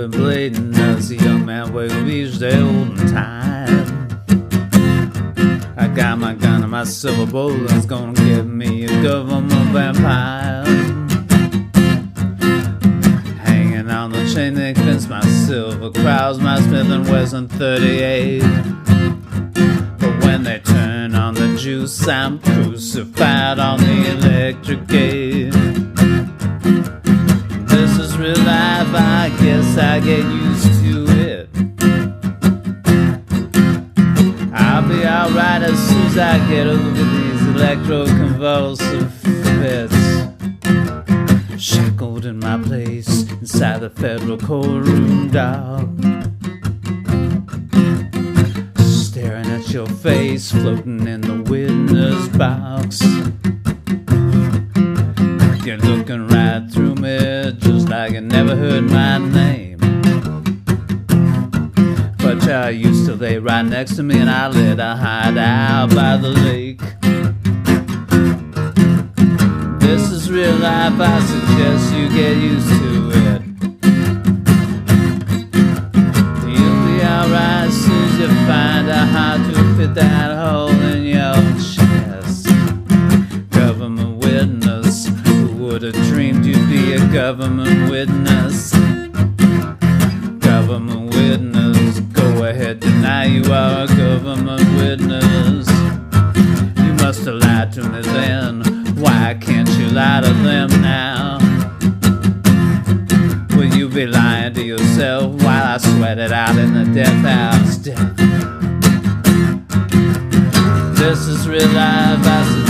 rollerblading as a young man will reach the olden time. I got my gun and my silver bullet that's gonna give me a government vampire. Hanging on the chain that fence my silver crowds, my Smith & Wesson 38. But when they turn on the juice, I'm crucified on the electric gate. This is real life, I guess I get used to it. I'll be alright as soon as I get over these electroconvulsive fits. Shackled in my place inside the federal courtroom, dog. Staring at your face floating in the witness box. You're looking right through me just like you never heard my name. But you used to lay right next to me and I let her hide out by the lake. This is real life, I suggest you get used to it. You'll be alright as soon as you find out how to fit that hole in your chest. Government witness, who would have dreamed you'd be a government witness? Government witness, go ahead, deny you are a government witness. You must have lied to me then, why can't you lie to them now? Will you be lying to yourself while I sweat it out in the death house? This is real life, I